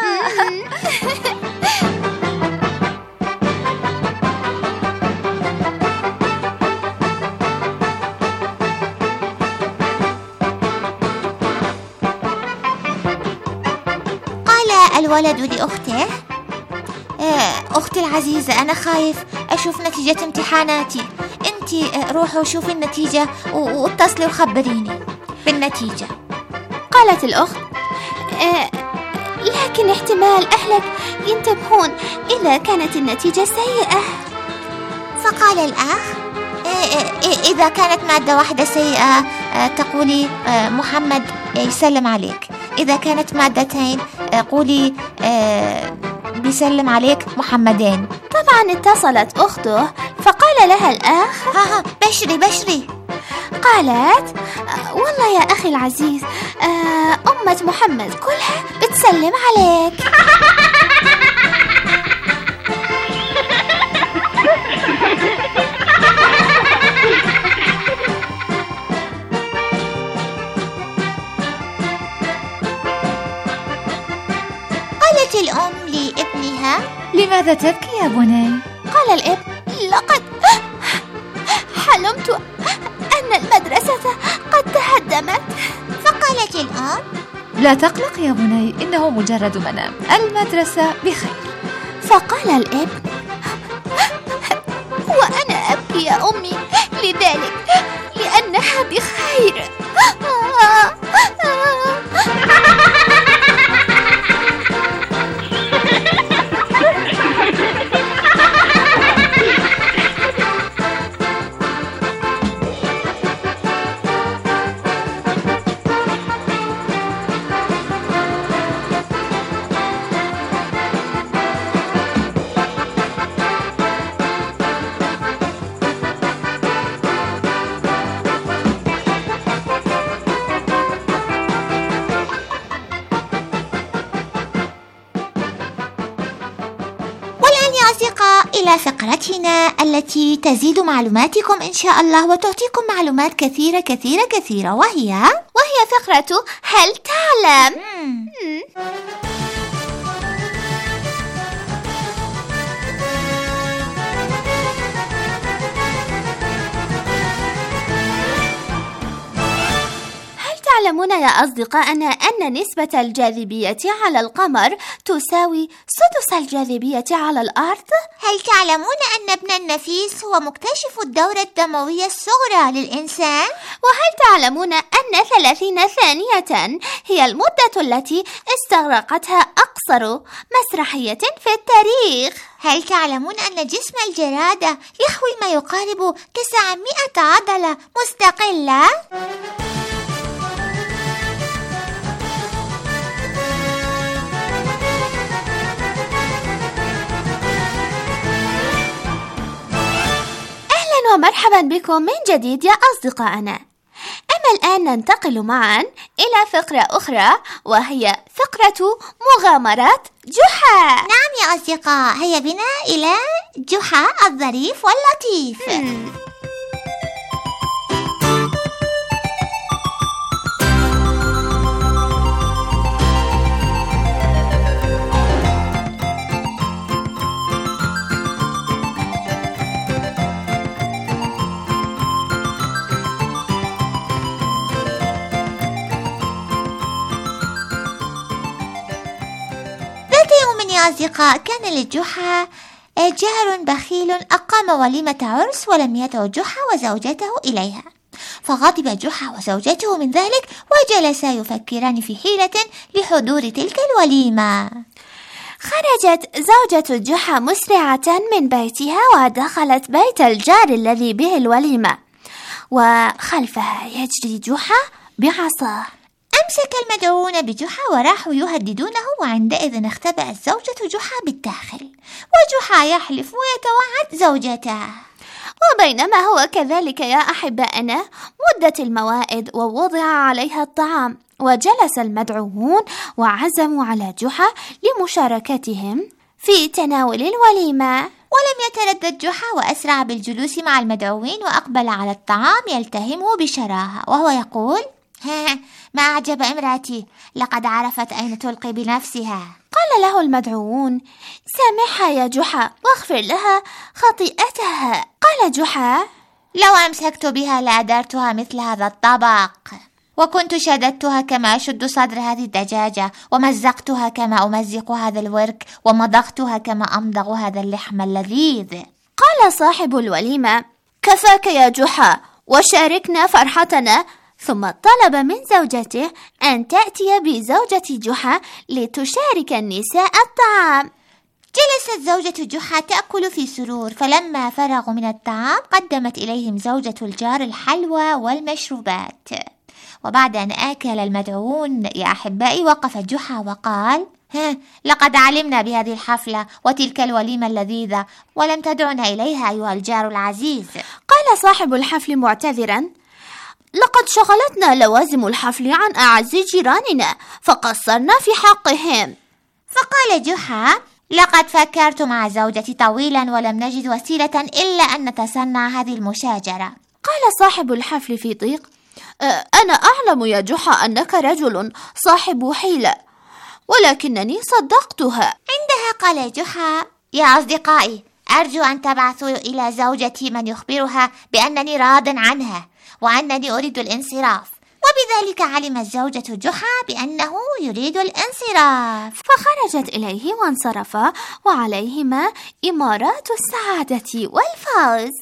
الولد لأخته: أختي العزيزة، أنا خايف أشوف نتيجة امتحاناتي، أنتي روحوا شوفي النتيجة واتصلي وخبريني بالنتيجة. قالت الأخت: آه لكن احتمال أهلك ينتبهون إذا كانت النتيجة سيئة. فقال الأخ: إذا كانت مادة واحدة سيئة تقولي محمد يسلم عليك، إذا كانت مادتين قولي بيسلم عليك محمدين. طبعا اتصلت أخته فقال لها الأخ: ها ها بشري بشري. قالت: والله يا أخي العزيز أمة محمد كلها بتسلم عليك. قالت الأم لابنها: لماذا تبكي يا بني؟ قال الابن: لقد حلمت أن المدرسة قد تهدمت. فقالت الأم: لا تقلق يا بني، إنه مجرد منام، المدرسة بخير. فقال الابن: وأنا أبكي يا أمي لذلك، لأنها بخير. إلى فقرتنا التي تزيد معلوماتكم إن شاء الله وتعطيكم معلومات كثيرة كثيرة كثيرة، وهي وهي فقرة هل تعلم؟ تعلمون يا أصدقائنا أن نسبة الجاذبية على القمر تساوي سدس الجاذبية على الأرض؟ هل تعلمون أن ابن النفيس هو مكتشف الدورة الدموية الصغرى للإنسان؟ وهل تعلمون أن ثلاثين ثانية هي المدة التي استغرقتها أقصر مسرحية في التاريخ؟ هل تعلمون أن جسم الجرادة يحوي ما يقارب تسعمائة عضلة مستقلة؟ ومرحبا بكم من جديد يا أصدقائنا. أما الآن ننتقل معا إلى فقرة أخرى، وهي فقرة مغامرات جحا. نعم يا أصدقاء، هيا بنا إلى جحا الظريف واللطيف. مم. أصدقاء، كان لجحا جار بخيل أقام وليمة عرس ولم يدعو جحا وزوجته إليها، فغضب جحا وزوجته من ذلك وجلسا يفكران في حيلة لحضور تلك الوليمة. خرجت زوجة جحا مسرعة من بيتها ودخلت بيت الجار الذي به الوليمة، وخلفها يجري جحا بعصاه. أمسك المدعوون بجحا وراحوا يهددونه، وعندئذ اختبأت زوجة جحا بالداخل، وجحا يحلف ويتوعد زوجته. وبينما هو كذلك يا أحبائنا مدت الموائد ووضع عليها الطعام، وجلس المدعوون وعزموا على جحا لمشاركتهم في تناول الوليمة. ولم يتردد جحا وأسرع بالجلوس مع المدعوين، وأقبل على الطعام يلتهمه بشراهة وهو يقول: ها ما أعجب امرأتي، لقد عرفت أين تلقي بنفسها. قال له المدعوون: سامحها يا جحا واغفر لها خطيئتها. قال جحا: لو أمسكت بها لأدرتها مثل هذا الطبق، وكنت شددتها كما أشد صدر هذه الدجاجة، ومزقتها كما أمزق هذا الورك، ومضغتها كما أمضغ هذا اللحم اللذيذ. قال صاحب الوليمة: كفاك يا جحا وشاركنا فرحتنا. ثم طلب من زوجته أن تأتي بزوجة جحا لتشارك النساء الطعام. جلست زوجة جحا تأكل في سرور، فلما فرغوا من الطعام قدمت إليهم زوجة الجار الحلوى والمشروبات. وبعد أن آكل المدعوون يا أحبائي وقف جحا وقال: ها لقد علمنا بهذه الحفلة وتلك الوليمة اللذيذة ولم تدعنا إليها أيها الجار العزيز. قال صاحب الحفل معتذرا: لقد شغلتنا لوازم الحفل عن أعز جيراننا فقصرنا في حقهم. فقال جحا: لقد فكرت مع زوجتي طويلا ولم نجد وسيلة إلا أن نتصنع هذه المشاجرة. قال صاحب الحفل في ضيق: أنا أعلم يا جحا أنك رجل صاحب حيلة، ولكنني صدقتها. عندها قال جحا: يا أصدقائي، أرجو أن تبعثوا إلى زوجتي من يخبرها بأنني راض عنها وأنني أريد الانصراف. وبذلك علمت زوجة جحا بأنه يريد الانصراف، فخرجت إليه وانصرفا وعليهما إمارات السعادة والفوز.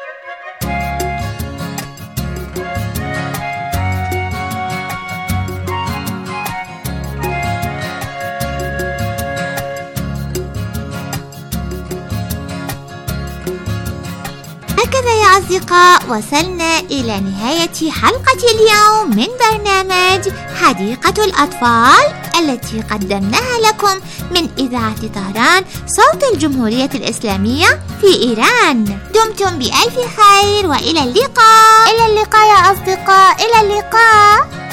هكذا يا أصدقاء وصلنا إلى نهاية حلقة اليوم من برنامج حديقة الأطفال التي قدمناها لكم من إذاعة طهران صوت الجمهورية الإسلامية في إيران. دمتم بألف خير وإلى اللقاء. إلى اللقاء يا أصدقاء، إلى اللقاء.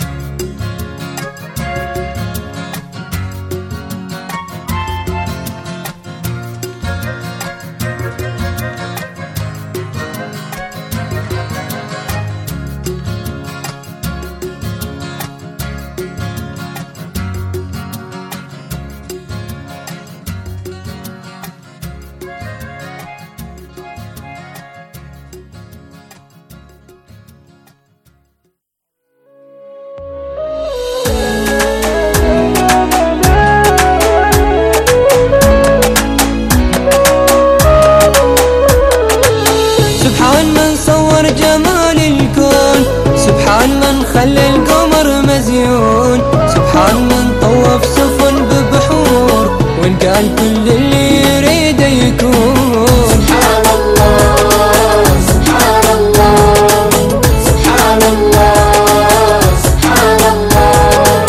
خلى القمر مزيون، سبحان من طوف سفن ببحور وإن كان كل اللي يريد يكون. سبحان الله سبحان الله سبحان الله سبحان الله.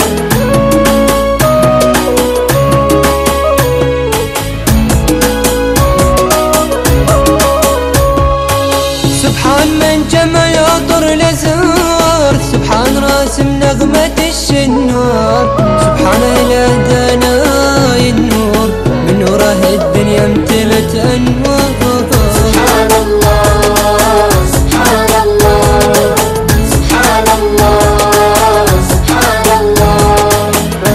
سبحان من جمع يطر لزور، سبحان راسم نغمة الشنور، سبحان إله دانا النور من نوره الدنيا امتلت أنوار. سبحان الله سبحان الله سبحان الله سبحان الله.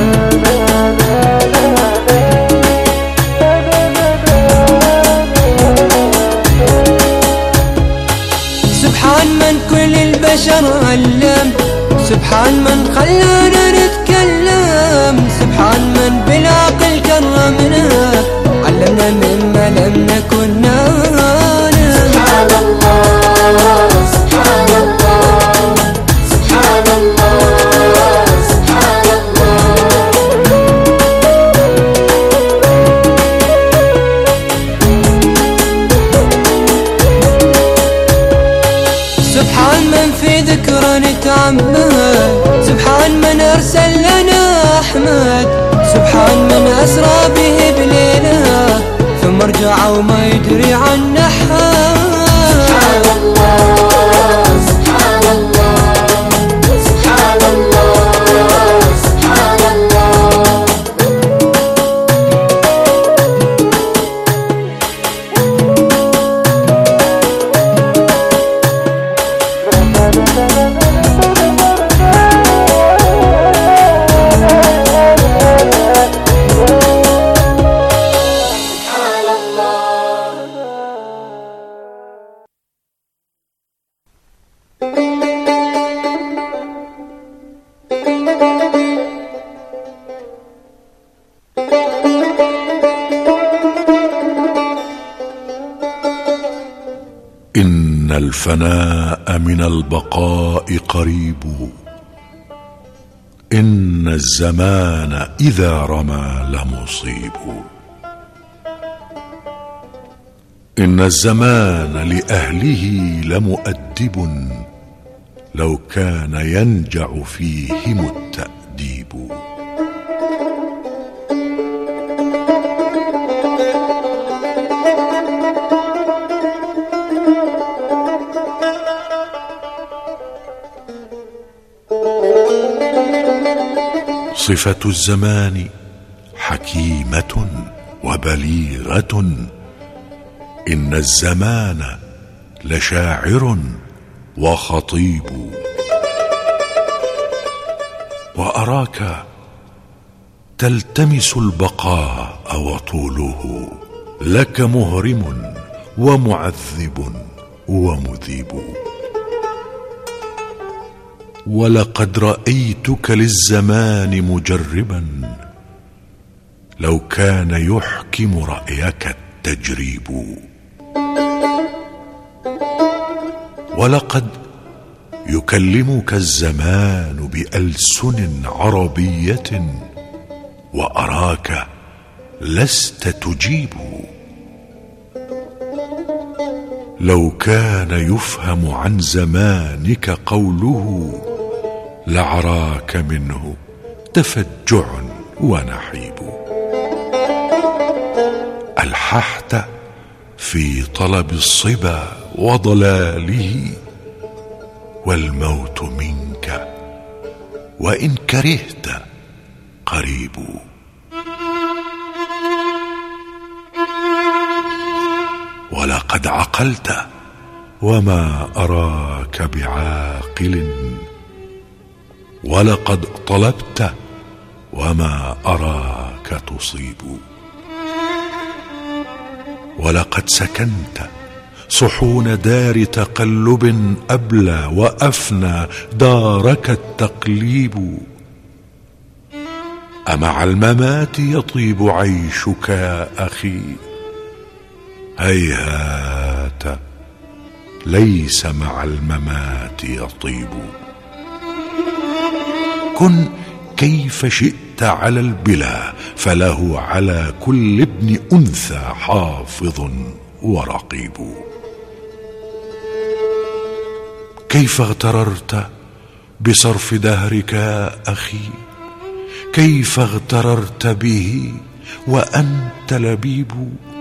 سبحان من كل البشر علم، سبحان من خلانا نتكلم، سبحان من بالعقل كرمنا علمنا مما لم نكن نعلم. سبحان الله سبحان الله سبحان الله سبحان الله. سبحان من في ذكرى نتعمد، سبحان من أرسل لنا أحمد، سبحان من أسرى به بليلة ثم رجع وما يدري عن أحد. سبحان الله سبحان الله سبحان الله سبحان الله. إن الفناء من البقاء قريب، إن الزمان إذا رمى لمصيب. إن الزمان لأهله لمؤدب، لو كان ينجع فيهم التأديب. صفة الزمان حكيمة وبليغة، إن الزمان لشاعر وخطيب. وأراك تلتمس البقاء وطوله لك مهرم ومعذب ومذيب. ولقد رأيتك للزمان مجربا، لو كان يحكم رأيك التجريب. ولقد يكلمك الزمان بألسن عربية، وأراك لست تجيب. لو كان يفهم عن زمانك قوله، لعراك منه تفجع ونحيب. ألححت في طلب الصبا وضلاله، والموت منك وإن كرهت قريب. ولقد عقلت وما أراك بعاقل، ولقد طلبت وما أراك تصيب. ولقد سكنت صحون دار تقلب، أبلى وأفنى دارك التقليب. أمع الممات يطيب عيشك يا أخي؟ هيهات، ليس مع الممات يطيب. كن كيف شئت على البلا، فله على كل ابن أنثى حافظ ورقيب. كيف اغتررت بصرف دهرك يا أخي؟ كيف اغتررت به وأنت لبيب؟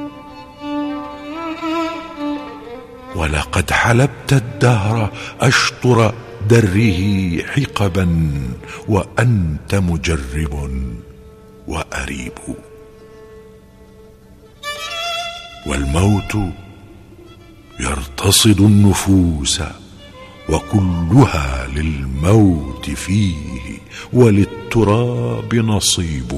ولقد حلبت الدهر أشطر دره حقبا، وأنت مجرب وأريب. والموت يرتصد النفوس، وكلها للموت فيه وللتراب نصيب.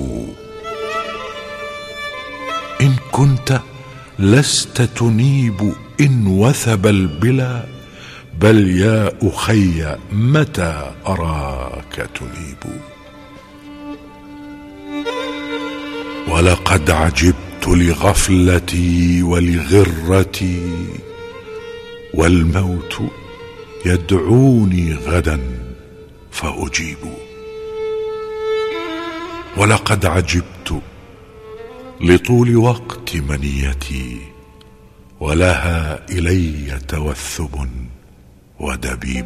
إن كنت لست تنيب إن وثب البلا، بل يا أخي متى أراك تنيب. ولقد عجبت لغفلتي ولغرتي، والموت يدعوني غدا فأجيب. ولقد عجبت لطول وقت منيتي، ولها إلي توثب ودبيب.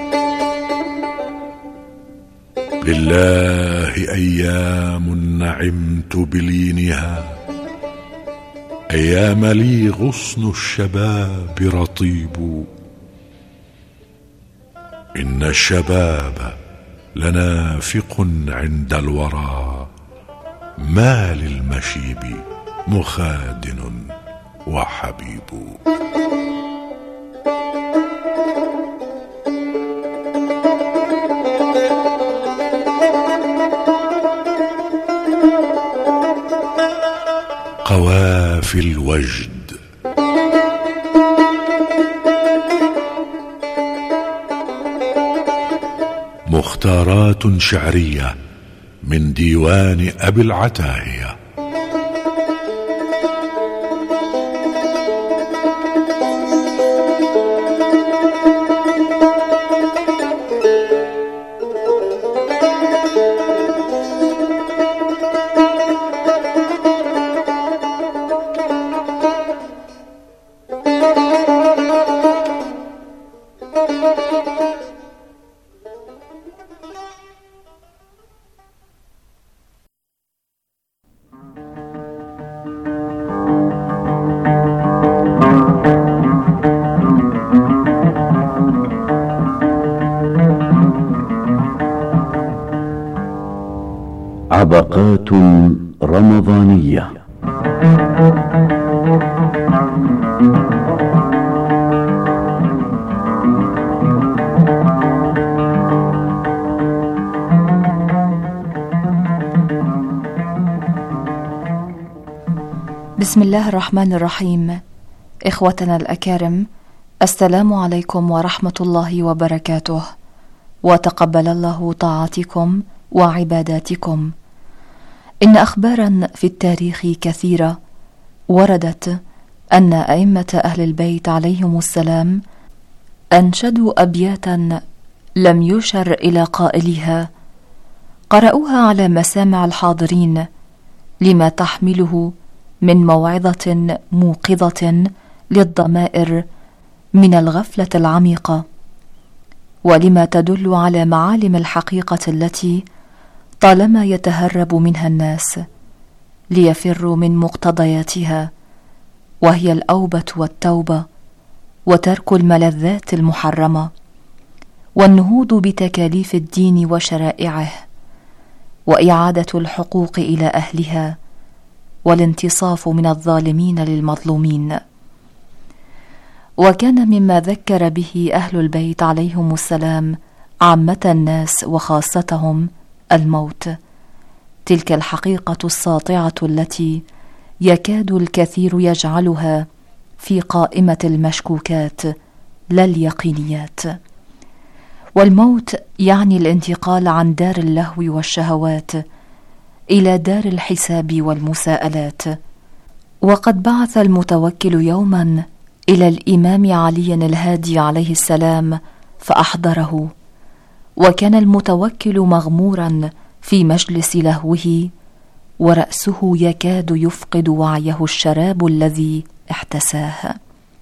لله أيام نعمت بلينها، أيام لي غصن الشباب رطيب. إن الشباب لنافق عند الورى، ما للمشيب مخادن وحبيب. قوافي الوجد. مختارات شعرية من ديوان أبي العتاهية. عبقات رمضانية. بسم الله الرحمن الرحيم. إخوتنا الأكارم، السلام عليكم ورحمة الله وبركاته، وتقبل الله طاعتكم وعباداتكم. إن أخبارا في التاريخ كثيرة وردت أن أئمة أهل البيت عليهم السلام أنشدوا أبياتا لم يشر إلى قائلها، قرأوها على مسامع الحاضرين لما تحمله من موعظة موقظة للضمائر من الغفلة العميقة، ولما تدل على معالم الحقيقة التي طالما يتهرب منها الناس ليفروا من مقتضياتها، وهي الأوبة والتوبة وترك الملذات المحرمة والنهوض بتكاليف الدين وشرائعه وإعادة الحقوق إلى أهلها والانتصاف من الظالمين للمظلومين. وكان مما ذكر به أهل البيت عليهم السلام عامة الناس وخاصتهم الموت، تلك الحقيقة الساطعة التي يكاد الكثير يجعلها في قائمة المشكوكات لا اليقينيات. والموت يعني الانتقال عن دار اللهو والشهوات إلى دار الحساب والمساءلات. وقد بعث المتوكل يوما إلى الإمام علي الهادي عليه السلام فأحضره، وكان المتوكل مغمورا في مجلس لهوه ورأسه يكاد يفقد وعيه الشراب الذي احتساه،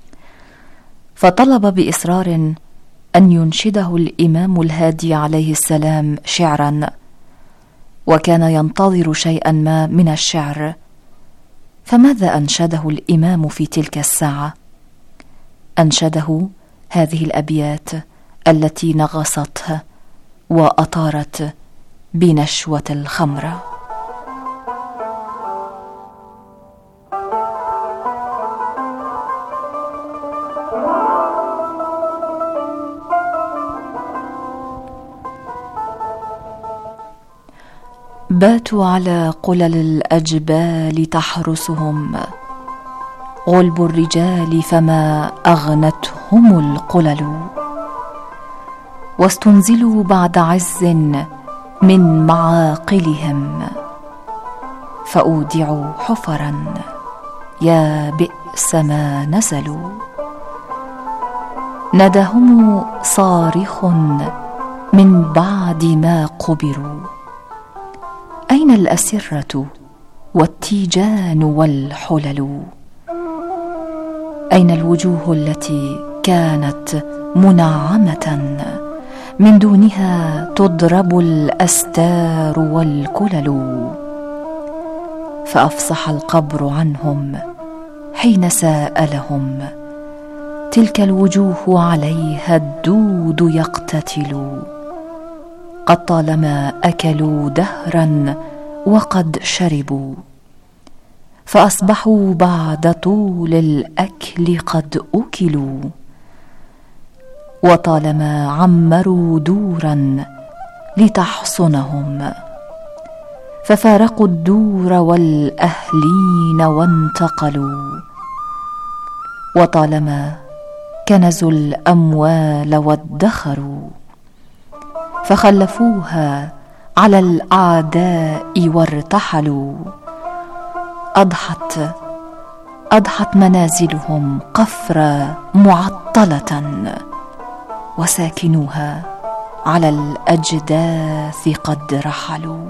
فطلب بإصرار أن ينشده الإمام الهادي عليه السلام شعرا، وكان ينتظر شيئا ما من الشعر. فماذا أنشده الإمام في تلك الساعة؟ أنشده هذه الأبيات التي نغصته وأطارت بنشوة الخمرة. باتوا على قلل الأجبال تحرسهم، غلب الرجال فما أغنتهم القلل، واستنزلوا بعد عز من معاقلهم، فأودعوا حفرا يا بئس ما نزلوا. نداهم صارخ من بعد ما قبروا، أين الأسرة والتيجان والحلل؟ أين الوجوه التي كانت منعمة من دونها تضرب الأستار والكلل؟ فأفصح القبر عنهم حين سألهم، تلك الوجوه عليها الدود يقتتل، قد طالما أكلوا دهرا وقد شربوا، فأصبحوا بعد طول الأكل قد أكلوا، وطالما عمروا دورا لتحصنهم، ففارقوا الدور والأهلين وانتقلوا، وطالما كنزوا الأموال وادخروا، فخلفوها على الأعداء وارتحلوا. أضحت أضحت منازلهم قفرة معطلة، وساكنوها على الأجداث قد رحلوا.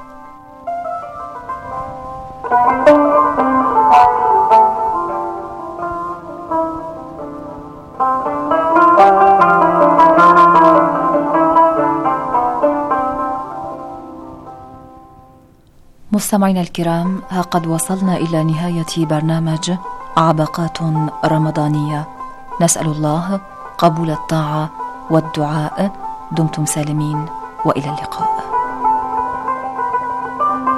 مستمعينا الكرام، ها قد وصلنا إلى نهاية برنامج عبقات رمضانية. نسأل الله قبول الطاعة والدعاء. دمتم سالمين وإلى اللقاء.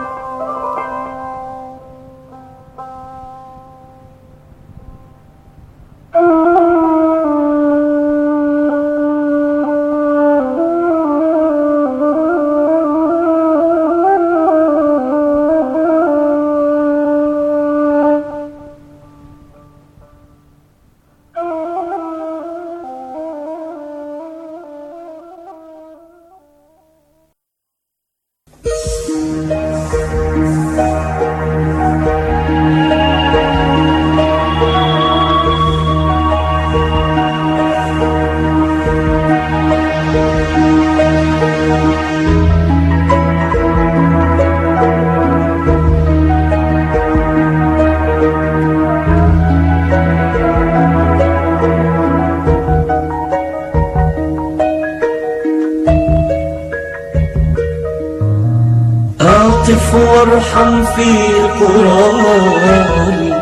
اعطف وارحم في قراري،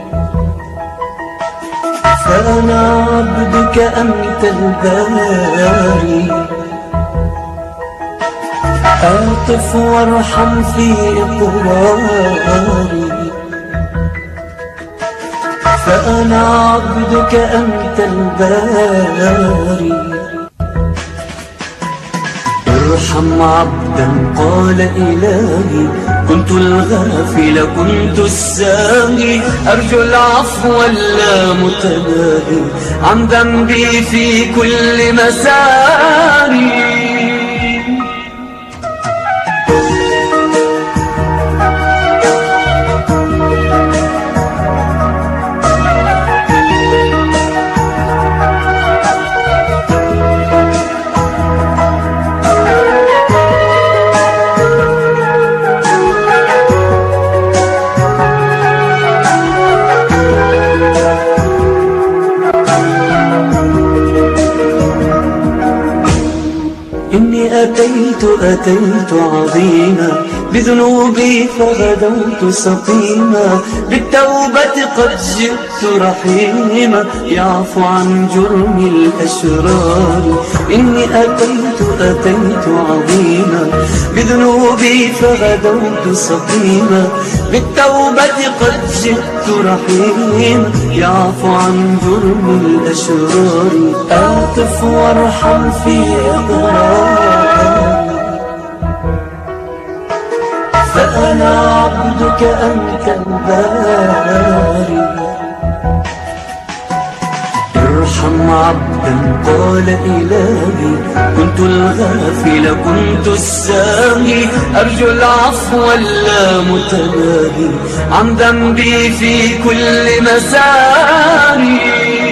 فأنا عبدك أنت الباري. اعطف وارحم في قراري، فأنا عبدك أنت الباري. ارحم عبدا قال إلهي كنت الغافل كنت الساهي، أرجو العفو اللامتناهي عن ذنبي في كل مساري. أتيت أتيت عظيما بذنوبي فغدوت سقيما، بالتوبة قد جئت رحيما يعفو عن جرم الأشرار. إني أتيت أتيت عظيما بذنوبي فغدوت سقيما، بالتوبة قد جئت رحيما يعفو عن جرم الأشرار. أعطف وارحم في إقراري، فأنا عبدك أنت الباري. ارحم عبدا قال إلهي كنت الغافل كنت الساهي، أرجو العفو اللامتناهي عن ذنبي في كل مساري.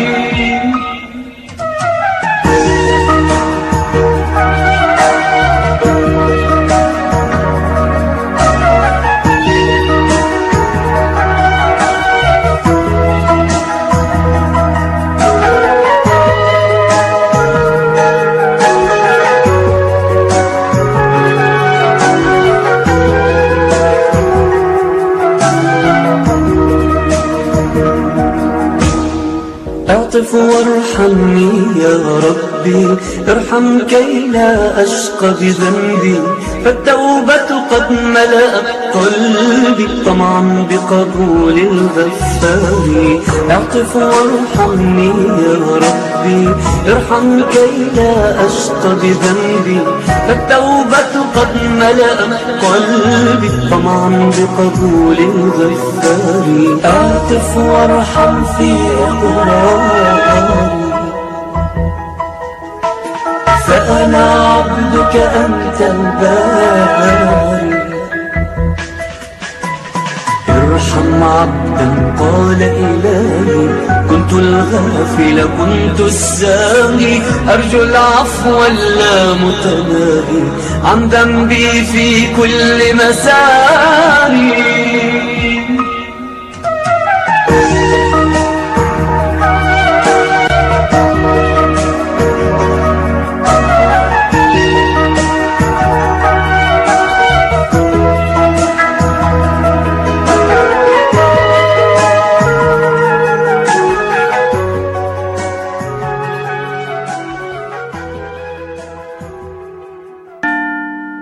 اعطف وارحمني يا ربي، ارحم كي لا أشقى بذنبي، فالتوبة قد ملأت قلبي طمعا بقبول الغفار. اعطف وارحمني يا ربي، ارحم كي لا أشقى بذنبي، فالتوبة قد ملأت قلبي طمعا بقبول الغفار. اعطف وارحم في إقراري، فأنا عبدك أنت الباري. ارحم عبدا قال إلهي كنت الغافل كنت الساهي، أرجو العفو اللامتناهي عن ذنبي في كل مساري.